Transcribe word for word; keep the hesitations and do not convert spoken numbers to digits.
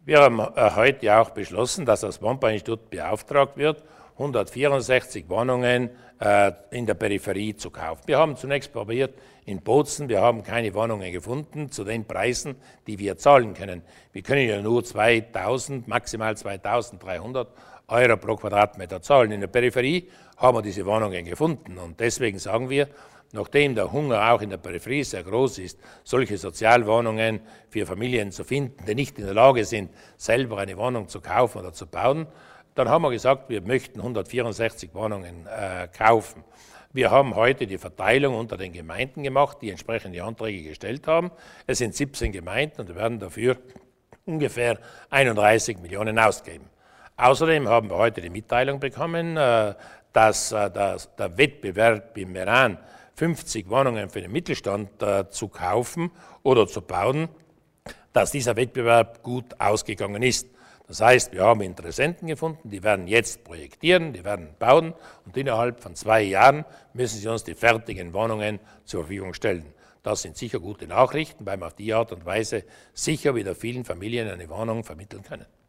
Wir haben äh, heute auch beschlossen, dass das Bompa-Institut beauftragt wird, hundertvierundsechzig Wohnungen äh, in der Peripherie zu kaufen. Wir haben zunächst probiert in Bozen, wir haben keine Wohnungen gefunden zu den Preisen, die wir zahlen können. Wir können ja nur zweitausend, maximal zweitausenddreihundert Euro pro Quadratmeter zahlen. In der Peripherie haben wir diese Wohnungen gefunden und deswegen sagen wir, nachdem der Hunger auch in der Peripherie sehr groß ist, solche Sozialwohnungen für Familien zu finden, die nicht in der Lage sind, selber eine Wohnung zu kaufen oder zu bauen, dann haben wir gesagt, wir möchten hundertvierundsechzig Wohnungen äh, kaufen. Wir haben heute die Verteilung unter den Gemeinden gemacht, die entsprechende Anträge gestellt haben. Es sind siebzehn Gemeinden und wir werden dafür ungefähr einunddreißig Millionen ausgeben. Außerdem haben wir heute die Mitteilung bekommen, äh, dass, äh, dass der Wettbewerb im Iran fünfzig Wohnungen für den Mittelstand äh, zu kaufen oder zu bauen, dass dieser Wettbewerb gut ausgegangen ist. Das heißt, wir haben Interessenten gefunden, die werden jetzt projektieren, die werden bauen und innerhalb von zwei Jahren müssen sie uns die fertigen Wohnungen zur Verfügung stellen. Das sind sicher gute Nachrichten, weil wir auf die Art und Weise sicher wieder vielen Familien eine Wohnung vermitteln können.